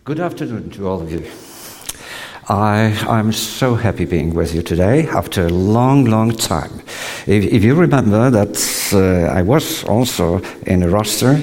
Good afternoon to all of you. I'm so happy being with you today after a long, long time. If you remember that I was also in a roster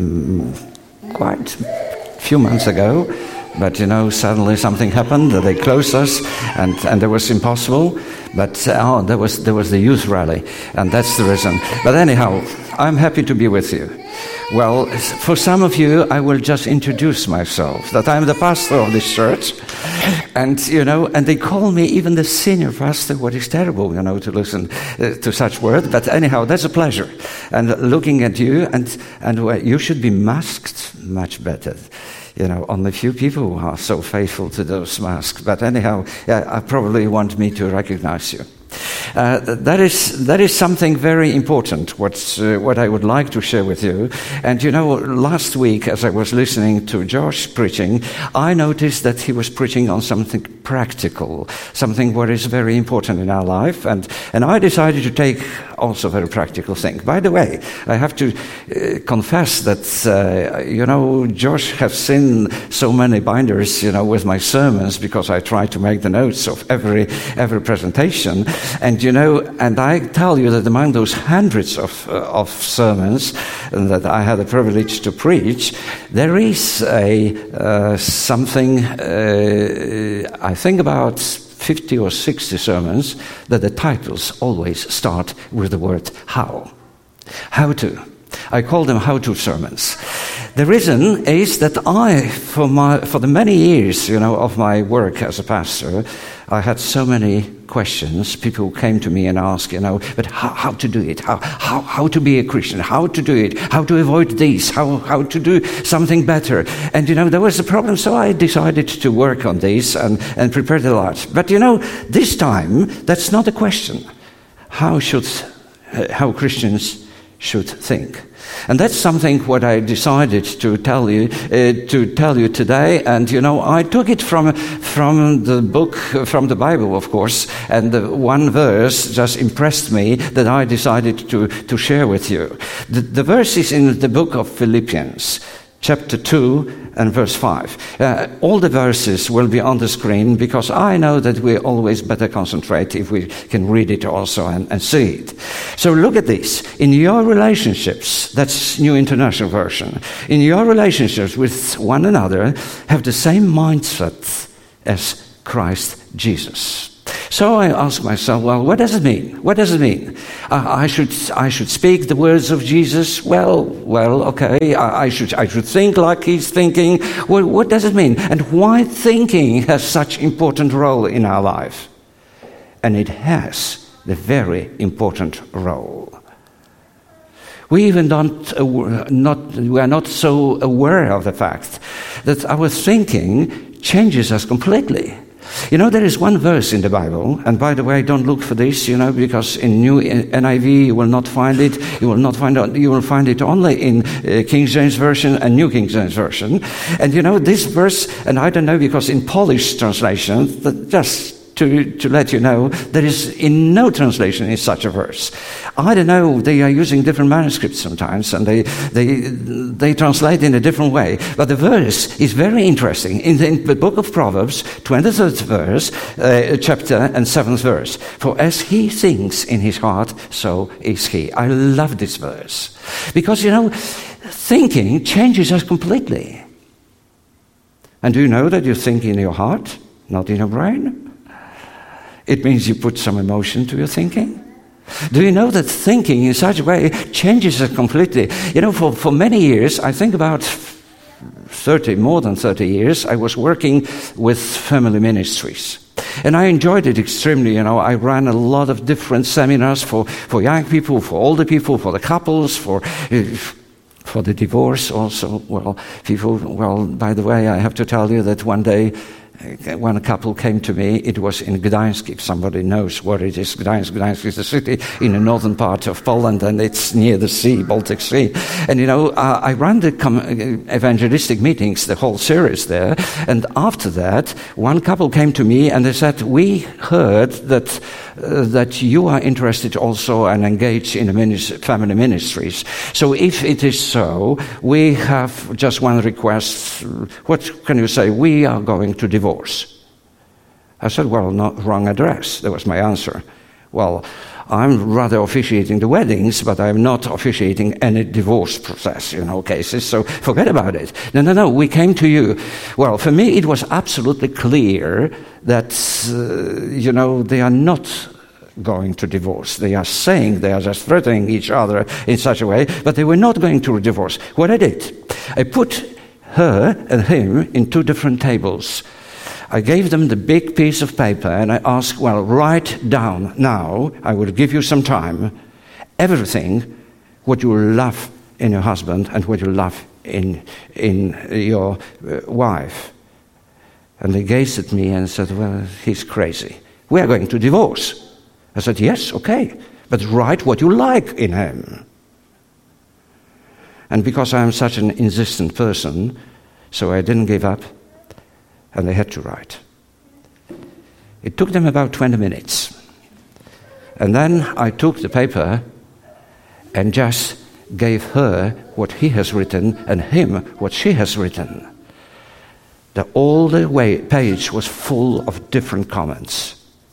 quite a few months ago, but suddenly something happened that they closed us, and that was impossible. But there was the youth rally, and that's the reason. But anyhow, I'm happy to be with you. Well, for some of you, I will just introduce myself, that I'm the pastor of this church. And they call me even the senior pastor, what is terrible, to listen to such words. But anyhow, that's a pleasure. And looking at you, and you should be masked much better. Only few people are so faithful to those masks. But anyhow, I probably want me to recognize you. That is something very important, what I would like to share with you. And last week, as I was listening to Josh preaching, I noticed that he was preaching on something practical, something what is very important in our life. And I decided to take also a very practical thing. By the way, I have to confess that, Josh has seen so many binders, with my sermons, because I try to make the notes of every presentation. And I tell you that among those hundreds of sermons that I had the privilege to preach, there is something, I think about 50 or 60 sermons that the titles always start with the word how. How to. I call them how-to sermons. The reason is that for the many years, of my work as a pastor, I had so many questions. People came to me and asked, but how to do it? How to be a Christian? How to do it? How to avoid this? How to do something better? And, there was a problem, so I decided to work on this and prepared a lot. But, this time, that's not a question. How Christians should think. And that's something what I decided to tell you today. And I took it from the book, from the Bible, of course. And the one verse just impressed me that I decided to share with you. The verse is in the book of Philippians, chapter 2 and verse 5. All the verses will be on the screen because I know that we always better concentrate if we can read it also and see it. So look at this. In your relationships, that's New International Version, in your relationships with one another, have the same mindset as Christ Jesus. So I ask myself, well, what does it mean? What does it mean? I should speak the words of Jesus. Well, okay. I should think like he's thinking. Well, what does it mean? And why thinking has such important role in our life? And it has the very important role. We even we are not so aware of the fact that our thinking changes us completely. There is one verse in the Bible, and by the way, don't look for this, because in New NIV you will not find it. You will find it only in King James Version and New King James Version. And this verse, and I don't know, because in Polish translation, just to let you know, there is in no translation is such a verse. I don't know, they are using different manuscripts sometimes, and they translate in a different way. But the verse is very interesting. In the book of Proverbs, 23rd verse, chapter and 7th verse. For as he thinks in his heart, so is he. I love this verse. Because, thinking changes us completely. And do you know that you think in your heart, not in your brain? It means you put some emotion to your thinking. Do you know that thinking in such a way changes us completely? For many years, I think about more than 30 years, I was working with family ministries. And I enjoyed it extremely. I ran a lot of different seminars for young people, for older people, for the couples, for the divorce also. By the way, I have to tell you that one day one couple came to me. It was in Gdańsk, if somebody knows where it is. Gdańsk is a city in the northern part of Poland, and it's near the sea, Baltic Sea. And I ran the evangelistic meetings, the whole series there. And after that, one couple came to me and they said, "We heard that you are interested also and engaged in family ministries. So if it is so, we have just one request. What can you say? We are going to divorce." I said, "Well, not wrong address." That was my answer. "Well, I'm rather officiating the weddings, but I'm not officiating any divorce process, cases, so forget about it." No, we came to you. Well, for me, it was absolutely clear that, they are not going to divorce. They are saying, they are just threatening each other in such a way, but they were not going to divorce. What I did, I put her and him in two different tables. I gave them the big piece of paper and I asked, "Well, write down now, I will give you some time, everything what you love in your husband and what you love in your wife." And they gazed at me and said, "Well, he's crazy. We are going to divorce." I said, "Yes, okay, but write what you like in him." And because I am such an insistent person, so I didn't give up. And they had to write. It took them about 20 minutes. And then I took the paper and just gave her what he has written and him what she has written. All the page was full of different comments.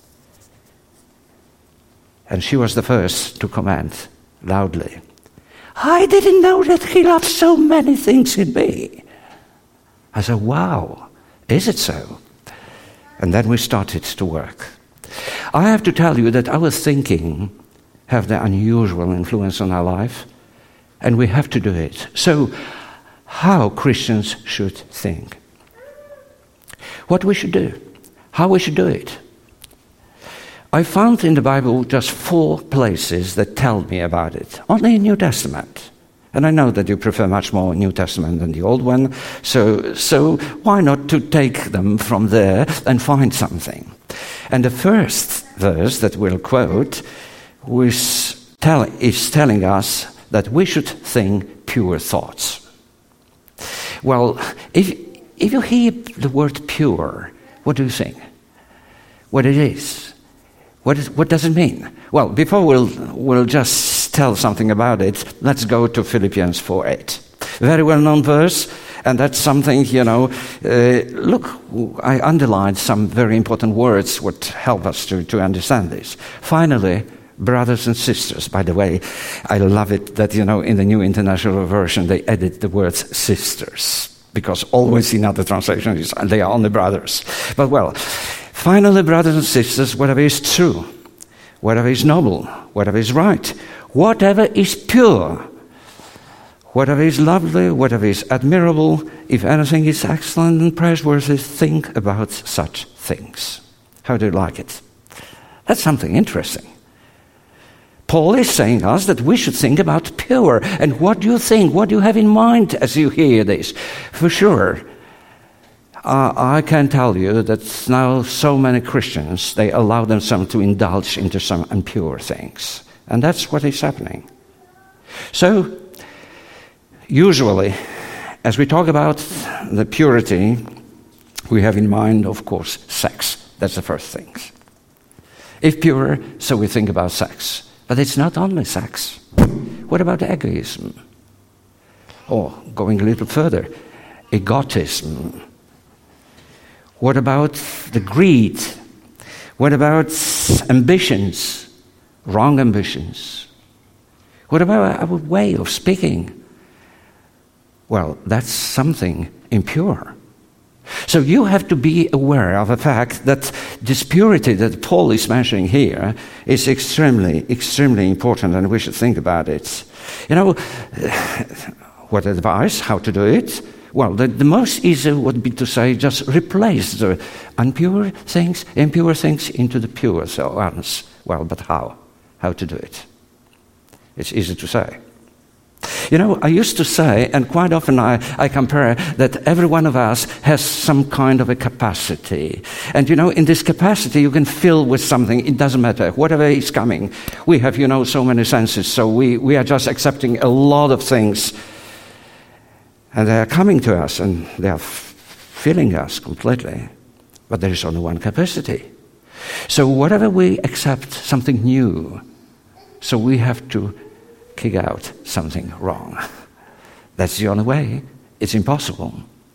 And she was the first to comment loudly, "I didn't know that he loved so many things in me." I said, "Wow. Is it so?" And then we started to work. I have to tell you that our thinking have the unusual influence on our life, and we have to do it. So, how Christians should think. What we should do. How we should do it. I found in the Bible just 4 places that tell me about it. Only in New Testament. And I know that you prefer much more New Testament than the Old one, so why not to take them from there and find something? And the first verse that we'll quote is telling us that we should think pure thoughts. Well, if you hear the word pure, what do you think? What it is? What does it mean? Well, before we'll just tell something about it, let's go to Philippians 4:8. Very well-known verse, and that's something, look, I underlined some very important words would help us to understand this. Finally, brothers and sisters, by the way, I love it that, in the New International Version, they added the words sisters, because always in other translations, they are only brothers. But finally, brothers and sisters, whatever is true, whatever is noble, whatever is right, whatever is pure, whatever is lovely, whatever is admirable, if anything is excellent and praiseworthy, think about such things. How do you like it? That's something interesting. Paul is saying to us that we should think about pure. And what do you think? What do you have in mind as you hear this? For sure, I can tell you that now so many Christians, they allow themselves to indulge into some impure things. And that's what is happening. So, usually, as we talk about the purity, we have in mind, of course, sex. That's the first thing. If pure, so we think about sex. But it's not only sex. What about egoism? Or, going a little further, egotism. What about the greed? What about ambitions? Wrong ambitions? What about our way of speaking? Well, that's something impure. So you have to be aware of the fact that this purity that Paul is mentioning here is extremely, extremely important, and we should think about it. What advice? How to do it? Well, the most easy would be to say, just replace the impure things into the pure ones. Well, but how? How to do it? It's easy to say. I used to say, and quite often I compare, that every one of us has some kind of a capacity. And, in this capacity, you can fill with something. It doesn't matter. Whatever is coming. We have, so many senses, so we are just accepting a lot of things. And they are coming to us, and they are filling us completely. But there is only one capacity. So whatever we accept, something new. So we have to kick out something wrong. That's the only way. It's impossible.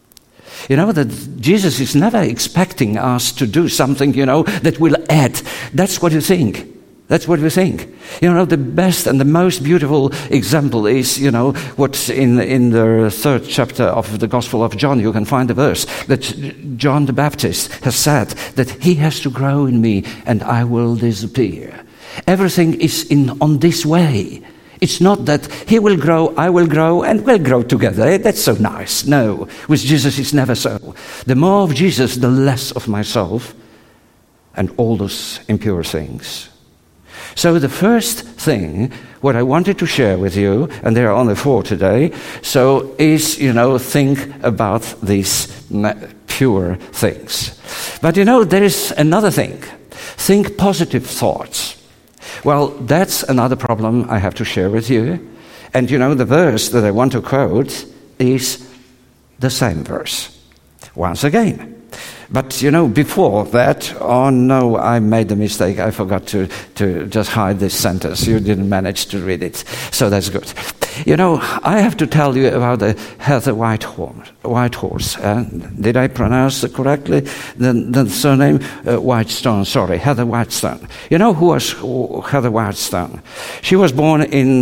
That Jesus is never expecting us to do something, that will add. That's what you think. That's what we think. The best and the most beautiful example is, what's in the 3rd chapter of the Gospel of John. You can find a verse that John the Baptist has said that he has to grow in me and I will disappear. Everything is on this way. It's not that he will grow, I will grow, and we'll grow together. That's so nice. No, with Jesus it's never so. The more of Jesus, the less of myself and all those impure things. So the first thing, what I wanted to share with you, and there are only 4 today, so is, think about these pure things. But, there is another thing. Think positive thoughts. Well, that's another problem I have to share with you. And, the verse that I want to quote is the same verse. Once again. But, before that, oh no, I made a mistake. I forgot to just hide this sentence. You didn't manage to read it. So that's good. I have to tell you about the Heather Whitehorse. Did I pronounce it correctly? The surname? Whitestone, sorry. Heather Whitestone. Who was Heather Whitestone? She was born in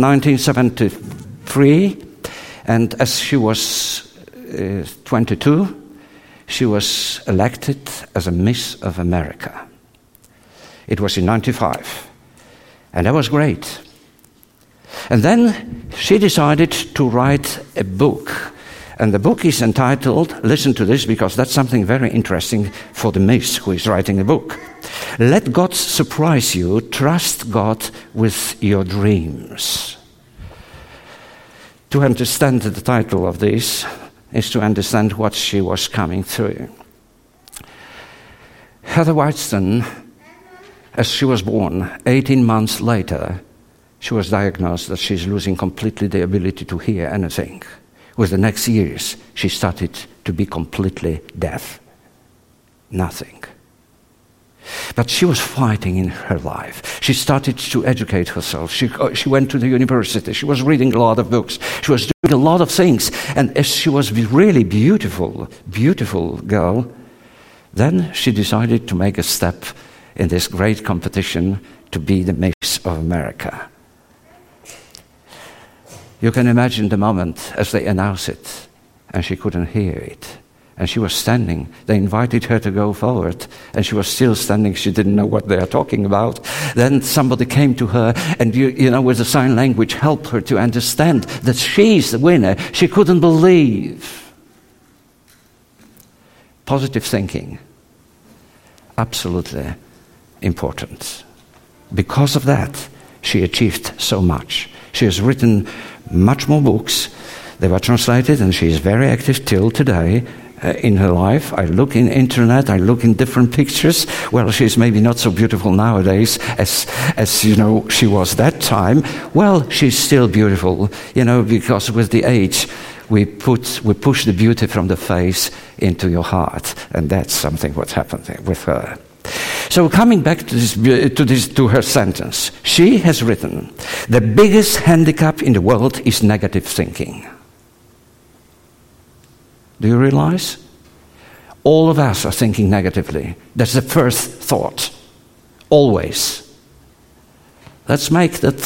1973. And as she was 22, she was elected as a Miss of America. It was in 1995. And that was great. And then she decided to write a book. And the book is entitled, listen to this because that's something very interesting for the Miss who is writing a book. Let God surprise you. Trust God with your dreams. To understand the title of this is to understand what she was coming through. Heather Whitestone, as she was born, 18 months later, she was diagnosed that she's losing completely the ability to hear anything. With the next years, she started to be completely deaf. Nothing. But she was fighting in her life. She started to educate herself. She went to the university. She was reading a lot of books. She was doing a lot of things. And as she was really beautiful girl, then she decided to make a step in this great competition to be the Miss of America. You can imagine the moment as they announced it, and she couldn't hear it. And she was standing. They invited her to go forward, and she was still standing. She didn't know what they are talking about. Then somebody came to her, and with the sign language, helped her to understand that she's the winner. She couldn't believe. Positive thinking, absolutely important. Because of that, she achieved so much. She has written much more books. They were translated, and she is very active till today. In her life. I look in internet, I look in different pictures. Well, she's maybe not so beautiful nowadays as she was that time. Well, she's still beautiful, because with the age we push the beauty from the face into your heart, and that's something what happened with her. So coming back to her sentence, she has written, "The biggest handicap in the world is negative thinking." Do you realize? All of us are thinking negatively. That's the first thought. Always. Let's make that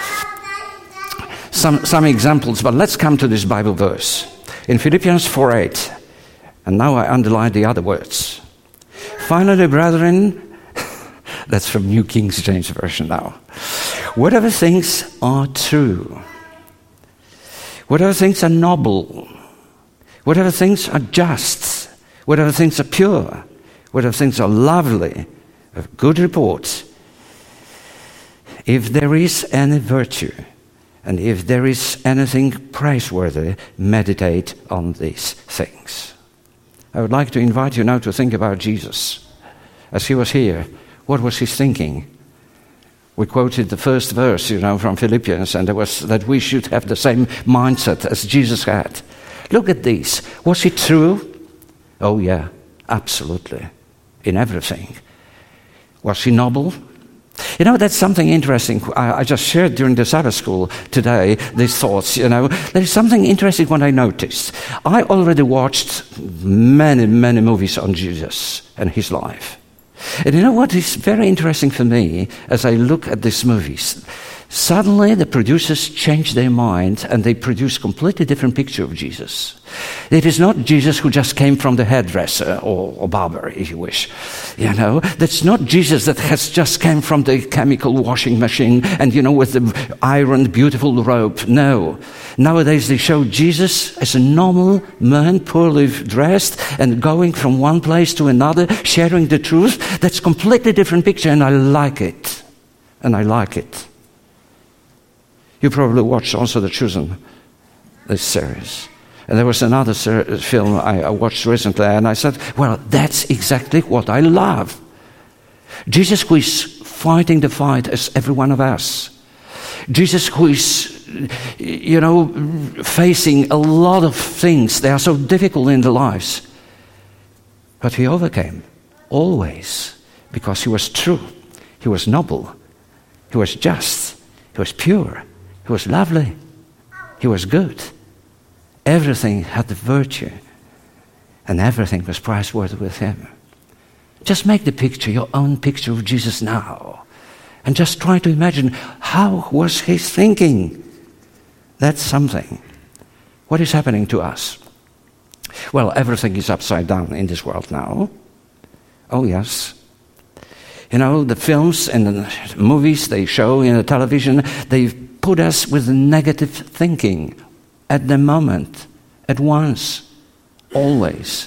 some examples, but let's come to this Bible verse. In Philippians 4:8, and now I underline the other words. Finally, brethren, that's from New King James Version now. Whatever things are true, whatever things are noble, whatever things are just, whatever things are pure, whatever things are lovely, of good report, if there is any virtue And if there is anything praiseworthy, meditate on these things. I would like to invite you now to think about Jesus. As he was here, what was he thinking? We quoted the first verse, from Philippians, and it was that we should have the same mindset as Jesus had. Look at these. Was he true? Oh yeah, absolutely. In everything. Was he noble? That's something interesting. I just shared during the Sabbath school today these thoughts, There is something interesting what I noticed. I already watched many, many movies on Jesus and his life. And you know what is very interesting for me as I look at these movies? Suddenly the producers change their mind and they produce a completely different picture of Jesus. It is not Jesus who just came from the hairdresser or barber, if you wish. That's not Jesus that has just came from the chemical washing machine and, with the ironed beautiful robe. No. Nowadays they show Jesus as a normal man, poorly dressed and going from one place to another, sharing the truth. That's a completely different picture and I like it. You probably watched also The Chosen, this series. And there was another film I watched recently, and I said, well, that's exactly what I love. Jesus who is fighting the fight as every one of us. Jesus who is, facing a lot of things. They are so difficult in their lives. But he overcame, always, because he was true. He was noble. He was just. He was pure. He was lovely. He was good. Everything had the virtue. And everything was praiseworthy with him. Just make the picture, your own picture of Jesus now. And just try to imagine, how was he thinking? That's something. What is happening to us? Well, everything is upside down in this world now. Oh, yes. The films and the movies they show in the television, they put us with negative thinking at the moment, at once, always.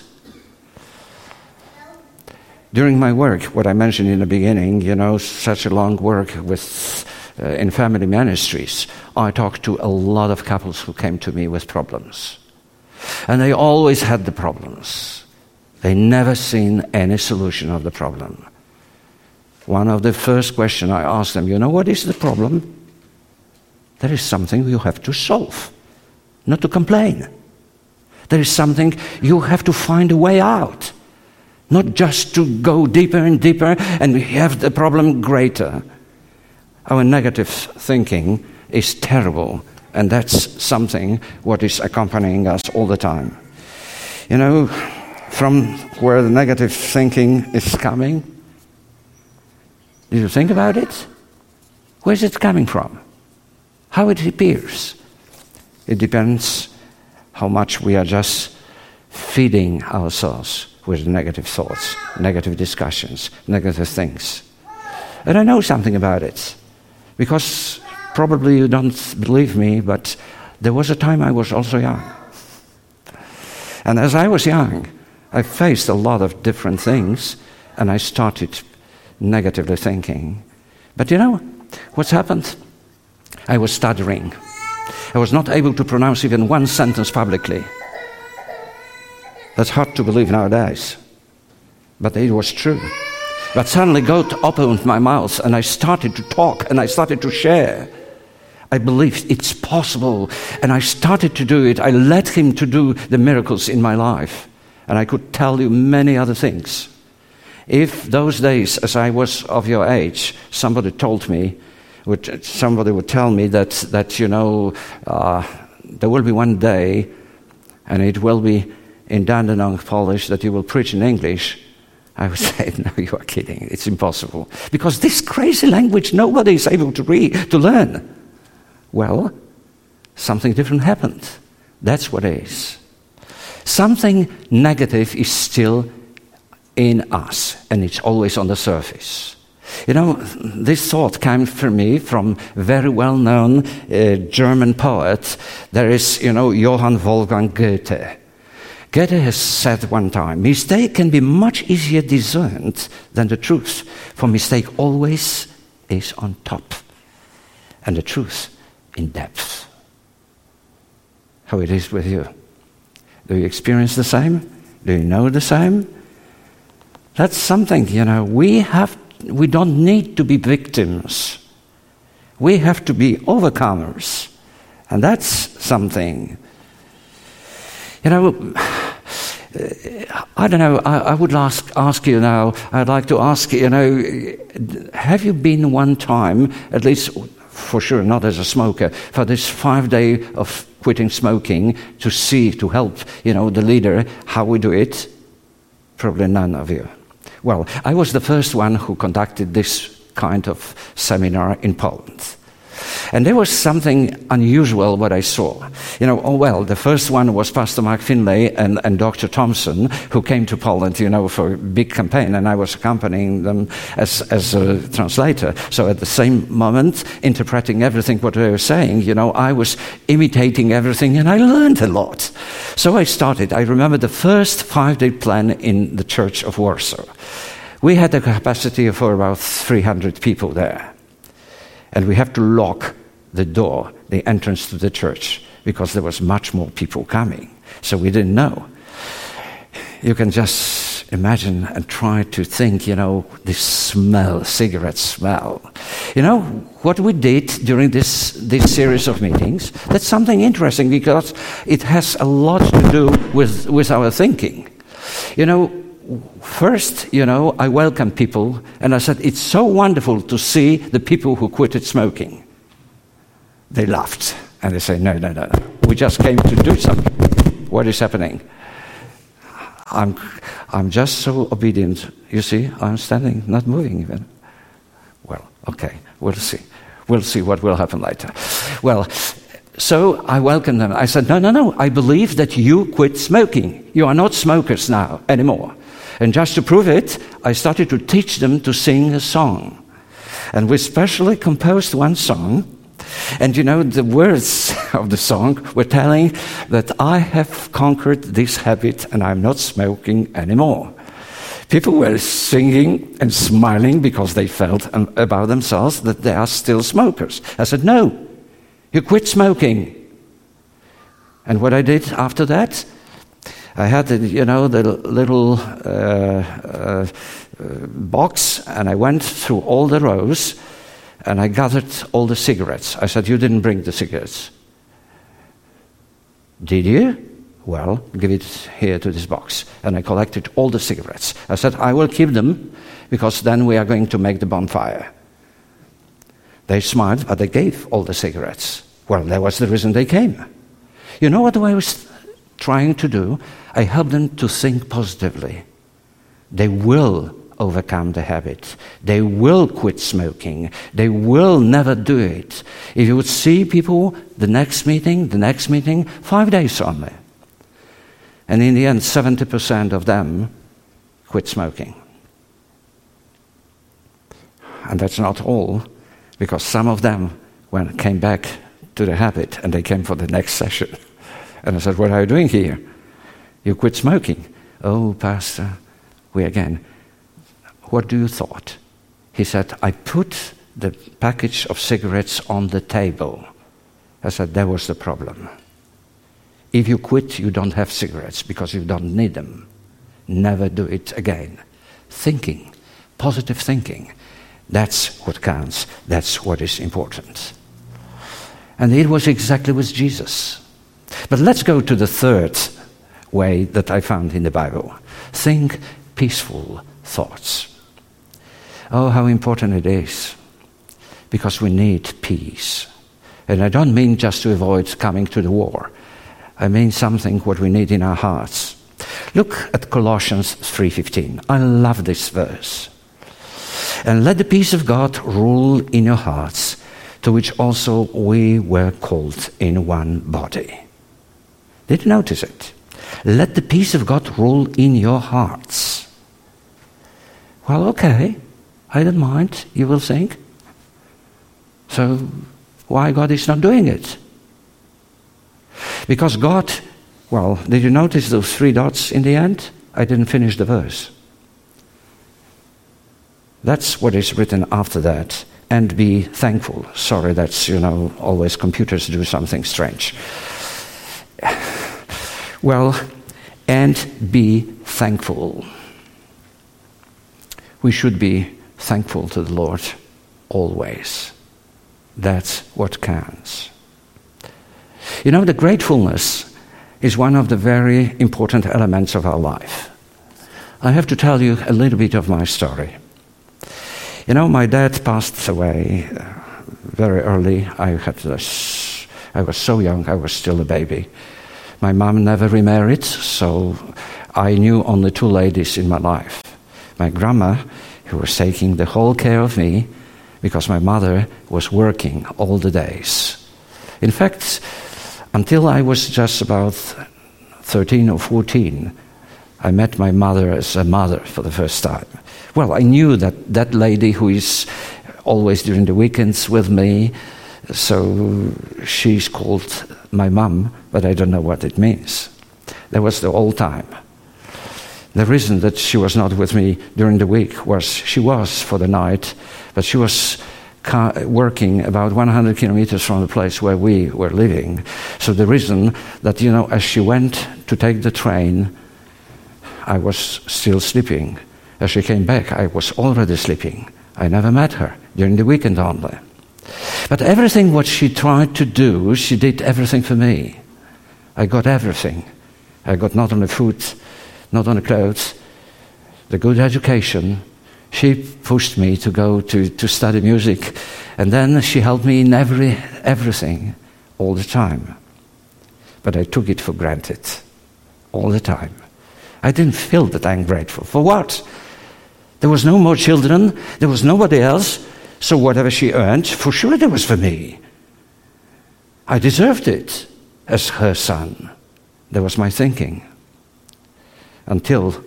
During my work, what I mentioned in the beginning, such a long work in family ministries, I talked to a lot of couples who came to me with problems. And they always had the problems. They never seen any solution of the problem. One of the first questions I asked them, what is the problem? There is something you have to solve, not to complain. There is something you have to find a way out, not just to go deeper and deeper and have the problem greater. Our negative thinking is terrible, and that's something what is accompanying us all the time. From where the negative thinking is coming, did you think about it? Where is it coming from? How it appears? It depends how much we are just feeding ourselves with negative thoughts, negative discussions, negative things. And I know something about it, because probably you don't believe me, but there was a time I was also young. And as I was young, I faced a lot of different things, and I started negatively thinking. But what's happened? I was stuttering. I was not able to pronounce even one sentence publicly. That's hard to believe nowadays. But it was true. But suddenly God opened my mouth and I started to talk and I started to share. I believed it's possible and I started to do it. I let him to do the miracles in my life. And I could tell you many other things. If those days, as I was of your age, somebody would tell me that there will be one day, and it will be in Dandenong, Polish, that you will preach in English, I would say, no, you are kidding. It's impossible. Because this crazy language, nobody is able to learn. Well, something different happened. That's what it is. Something negative is still in us, and it's always on the surface. This thought came for me from a very well-known German poet. There is, Johann Wolfgang Goethe. Goethe has said one time, mistake can be much easier discerned than the truth, for mistake always is on top, and the truth in depth. How it is with you? Do you experience the same? Do you know the same? That's something, we don't need to be victims. We have to be overcomers. And that's something. I don't know, I would ask you now, I'd like to ask, have you been one time, at least for sure not as a smoker, for this 5 day of quitting smoking to help, the leader, how we do it? Probably none of you. Well, I was the first one who conducted this kind of seminar in Poland. And there was something unusual what I saw. The first one was Pastor Mark Finlay and Dr. Thompson, who came to Poland, for a big campaign, and I was accompanying them as a translator. So at the same moment, interpreting everything what they were saying, I was imitating everything, and I learned a lot. So I started. I remember the first 5 day plan in the Church of Warsaw. We had a capacity for about 300 people there. And we have to lock the door, the entrance to the church, because there was much more people coming. So we didn't know. You can just imagine and try to think, this smell, cigarette smell. What we did during this series of meetings, that's something interesting because it has a lot to do with our thinking. First, I welcomed people, and I said, it's so wonderful to see the people who quitted smoking. They laughed, and they said, no. We just came to do something. What is happening? I'm just so obedient. You see, I'm standing, not moving even. Well, okay, we'll see. We'll see what will happen later. Well, so I welcomed them. I said, no, I believe that you quit smoking. You are not smokers now anymore. And just to prove it, I started to teach them to sing a song. And we specially composed one song. And the words of the song were telling that I have conquered this habit and I'm not smoking anymore. People were singing and smiling because they felt about themselves that they are still smokers. I said, no, you quit smoking. And what I did after that, I had the little box, and I went through all the rows, and I gathered all the cigarettes. I said, you didn't bring the cigarettes. Did you? Well, give it here to this box. And I collected all the cigarettes. I said, I will keep them, because then we are going to make the bonfire. They smiled, but they gave all the cigarettes. Well, that was the reason they came. You know what I was trying to do? I help them to think positively. They will overcome the habit. They will quit smoking. They will never do it. If you would see people, the next meeting, 5 days only. And in the end, 70% of them quit smoking. And that's not all, because some of them came back to the habit, and they came for the next session. And I said, what are you doing here? You quit smoking. Oh, Pastor, what do you thought? He said, I put the package of cigarettes on the table. I said, that was the problem. If you quit, you don't have cigarettes because you don't need them. Never do it again. Thinking, positive thinking, that's what counts. That's what is important. And it was exactly with Jesus. But let's go to the third way that I found in the Bible. Think peaceful thoughts. Oh, how important it is. Because we need peace. And I don't mean just to avoid coming to the war. I mean something what we need in our hearts. Look at Colossians 3:15. I love this verse. And let the peace of God rule in your hearts, to which also we were called in one body. Did you notice it? Let the peace of God rule in your hearts. Well, okay, I don't mind, you will think. So why God is not doing it? Because God, well, did you notice those 3 dots in the end? I didn't finish the verse. That's what is written after that. and be thankful. Sorry, that's, always computers do something strange. Well, and be thankful. We should be thankful to the Lord always. That's what counts. The gratefulness is one of the very important elements of our life. I have to tell you a little bit of my story. My dad passed away very early. I was so young, I was still a baby. My mom never remarried, so I knew only two ladies in my life. My grandma, who was taking the whole care of me, because my mother was working all the days. In fact, until I was just about 13 or 14, I met my mother as a mother for the first time. Well, I knew that lady who is always during the weekends with me, so she's called my mom, but I don't know what it means. That was the old time. The reason that she was not with me during the week was she was for the night, but she was working about 100 kilometers from the place where we were living. So the reason that, as she went to take the train, I was still sleeping. As she came back, I was already sleeping. I never met her, during the weekend only. But everything what she tried to do, she did everything for me. I got everything. I got not only food, not only clothes, the good education. She pushed me to go to study music, and then she helped me in everything, all the time. But I took it for granted, all the time. I didn't feel that I'm grateful. For what? There was no more children, there was nobody else, so whatever she earned, for sure that was for me. I deserved it as her son. That was my thinking. Until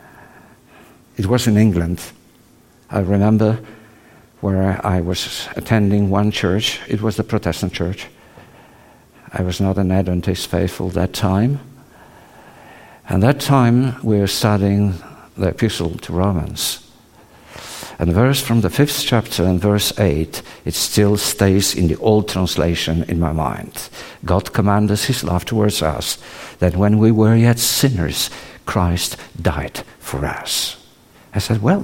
it was in England. I remember where I was attending one church. It was the Protestant church. I was not an Adventist faithful that time. And that time we were studying the Epistle to Romans. And verse from the 5th chapter and verse 8, it still stays in the old translation in my mind. God commanded his love towards us, that when we were yet sinners, Christ died for us. I said, well,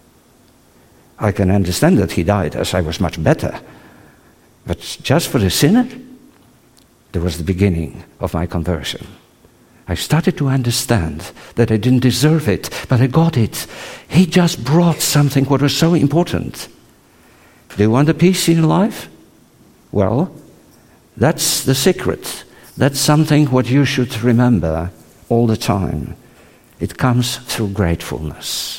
I can understand that he died as I was much better. But just for the sinner, there was the beginning of my conversion. I started to understand that I didn't deserve it, but I got it. He just brought something what was so important. Do you want a peace in your life? Well, that's the secret. That's something what you should remember all the time. It comes through gratefulness.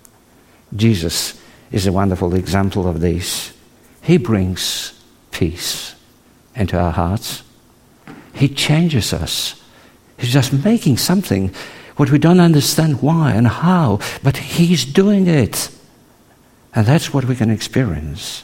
Jesus is a wonderful example of this. He brings peace into our hearts. He changes us. He's just making something what we don't understand why and how, but he's doing it. And that's what we can experience.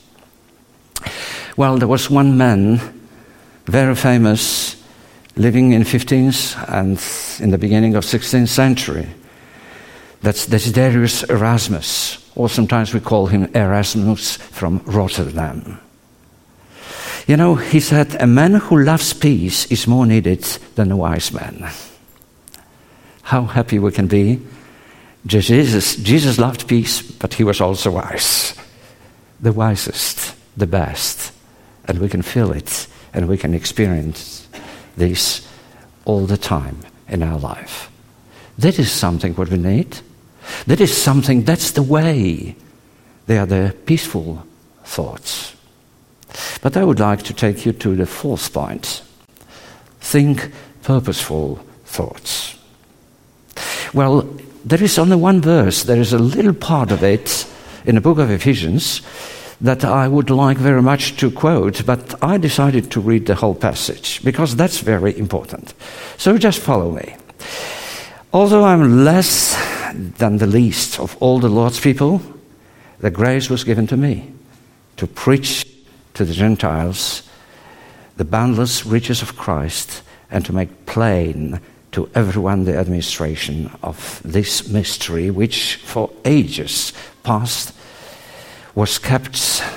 Well, there was one man, very famous, living in 15th and in the beginning of 16th century. That's Desiderius Erasmus, or sometimes we call him Erasmus from Rotterdam. He said, a man who loves peace is more needed than a wise man. How happy we can be. Jesus loved peace, but he was also wise. The wisest, the best. And we can feel it, and we can experience this all the time in our life. That is something what we need. That is something, that's the way. They are the peaceful thoughts. But I would like to take you to the fourth point. Think purposeful thoughts. Well, there is only one verse. There is a little part of it in the book of Ephesians that I would like very much to quote, but I decided to read the whole passage because that's very important. So just follow me. Although I'm less than the least of all the Lord's people, the grace was given to me to preach to the Gentiles the boundless riches of Christ and to make plain to everyone the administration of this mystery which for ages past was kept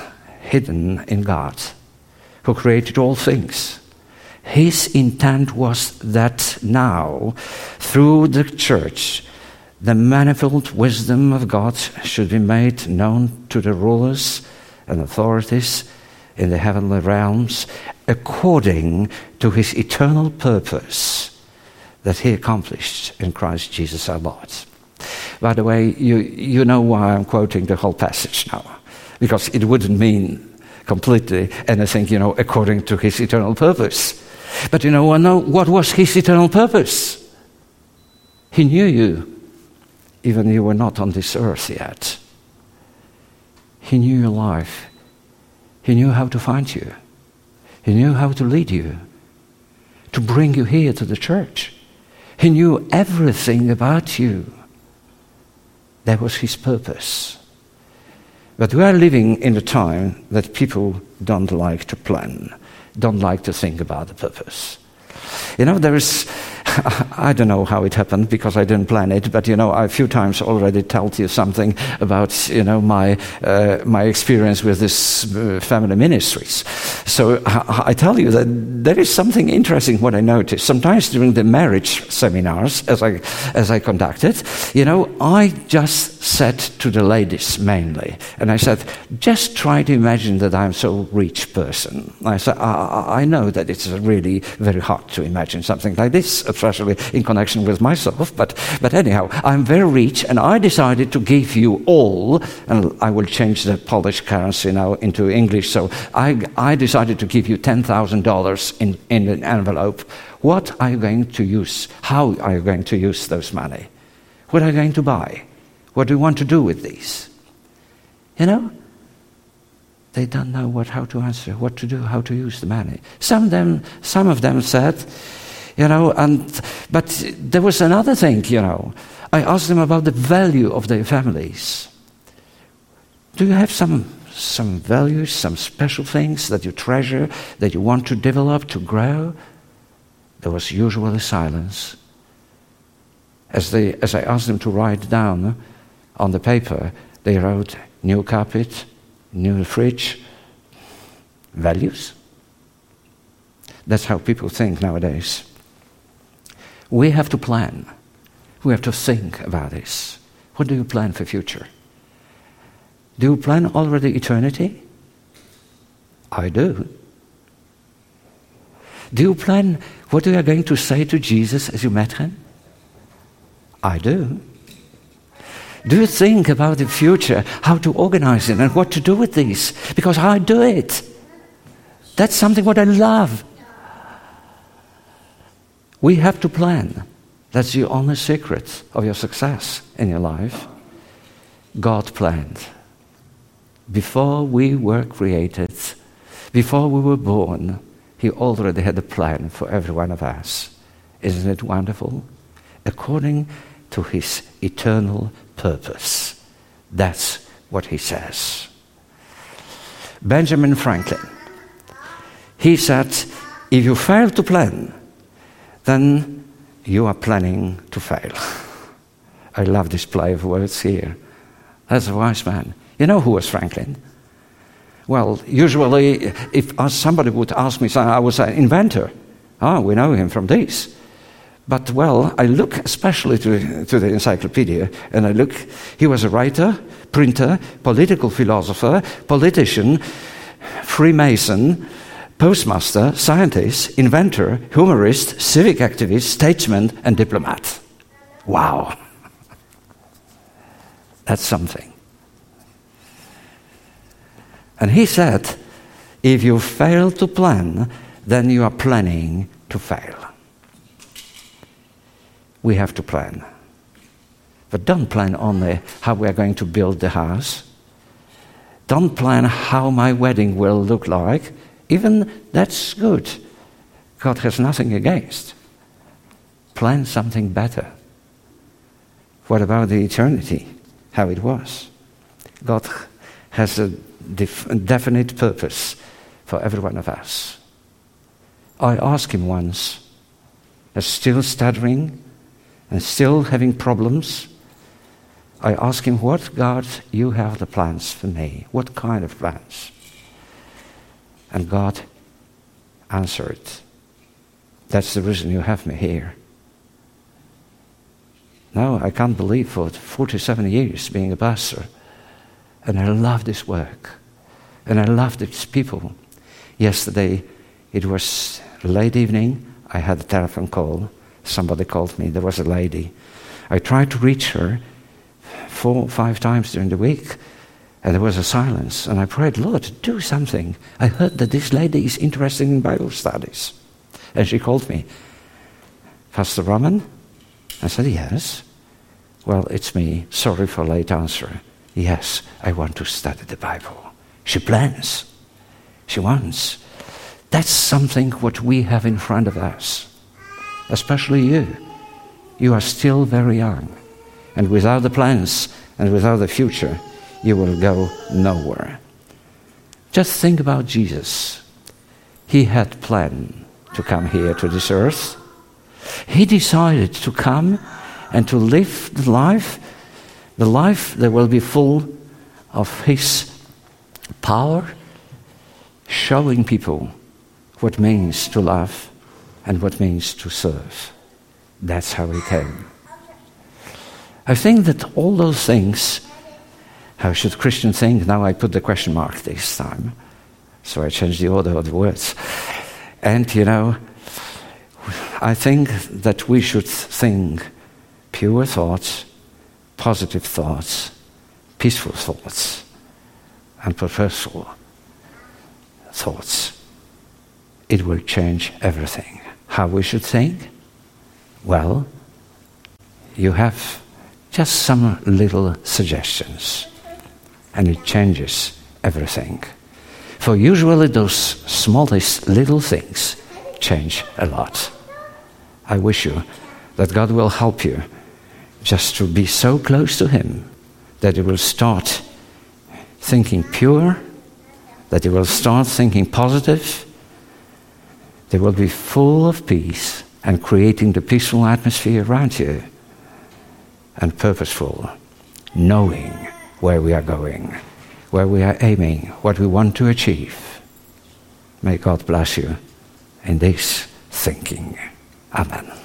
hidden in God, who created all things. His intent was that now, through the church, the manifold wisdom of God should be made known to the rulers and authorities in the heavenly realms, according to his eternal purpose that he accomplished in Christ Jesus our Lord. By the way, you know why I'm quoting the whole passage now, because it wouldn't mean completely anything, according to his eternal purpose. But what was his eternal purpose? He knew you, even you were not on this earth yet. He knew your life. He knew how to find you. He knew how to lead you, to bring you here to the church. He knew everything about you. That was his purpose. But we are living in a time that people don't like to plan, don't like to think about the purpose. There is, I don't know how it happened because I didn't plan it, but I a few times already told you something about my experience with this family ministries. So I tell you that there is something interesting what I noticed. Sometimes during the marriage seminars, as I conducted, I just said to the ladies mainly, and I said, just try to imagine that I'm so rich person. I said, I know that it's really very hard to imagine something like this, especially in connection with myself, but anyhow, I'm very rich, and I decided to give you all, and I will change the Polish currency now into English, so I decided to give you $10,000 in an envelope. What are you going to use? How are you going to use those money? What are you going to buy? What do you want to do with these? They don't know how to answer, what to do, how to use the money. Some of them said, but there was another thing, I asked them about the value of their families. Do you have some values, some special things that you treasure, that you want to develop, to grow? There was usually silence. As I asked them to write down on the paper, they wrote new carpet, new fridge, values. That's how people think nowadays. We have to plan. We have to think about this. What do you plan for future? Do you plan already eternity? I do. Do you plan what you are going to say to Jesus as you met him? I do. Do you think about the future, how to organize it and what to do with these? Because I do it. That's something what I love. We have to plan. That's the only secret of your success in your life. God planned. Before we were created, before we were born, he already had a plan for every one of us. Isn't it wonderful? According to his eternal purpose. That's what he says. Benjamin Franklin, he said, if you fail to plan, then you are planning to fail. I love this play of words here. That's a wise man. You know who was Franklin? Well, usually if somebody would ask me, I was an inventor. We know him from this. But, I look especially to the encyclopedia, and I look, he was a writer, printer, political philosopher, politician, Freemason, postmaster, scientist, inventor, humorist, civic activist, statesman, and diplomat. Wow. That's something. And he said, if you fail to plan, then you are planning to fail. We have to plan. But don't plan only how we are going to build the house. Don't plan how my wedding will look like. Even that's good. God has nothing against. Plan something better. What about the eternity? How it was? God has a definite purpose for every one of us. I asked him once, still stuttering and still having problems, I asked him, what, God, you have the plans for me? What kind of plans? And God answered. That's the reason you have me here. Now I can't believe for 47 years being a pastor. And I love this work. And I love these people. Yesterday, it was late evening. I had a telephone call. Somebody called me. There was a lady. I tried to reach her 4 or 5 times during the week. And there was a silence. And I prayed, Lord, do something. I heard that this lady is interested in Bible studies. And she called me. Pastor Roman? I said, yes. Well, it's me. Sorry for late answer. Yes, I want to study the Bible. She plans. She wants. That's something what we have in front of us. Especially you. You are still very young. And without the plans and without the future, you will go nowhere. Just think about Jesus. He had planned to come here to this earth. He decided to come and to live the life that will be full of His power, showing people what it means to love and what it means to serve. That's how He came. I think that all those things, how should Christian think? Now I put the question mark this time. So I changed the order of the words. And I think that we should think pure thoughts, positive thoughts, peaceful thoughts, and purposeful thoughts. It will change everything. How we should think? Well, you have just some little suggestions, and it changes everything. For usually those smallest little things change a lot. I wish you that God will help you just to be so close to Him that you will start thinking pure, that you will start thinking positive, they will be full of peace and creating the peaceful atmosphere around you, and purposeful, knowing where we are going, where we are aiming, what we want to achieve. May God bless you in this thinking. Amen.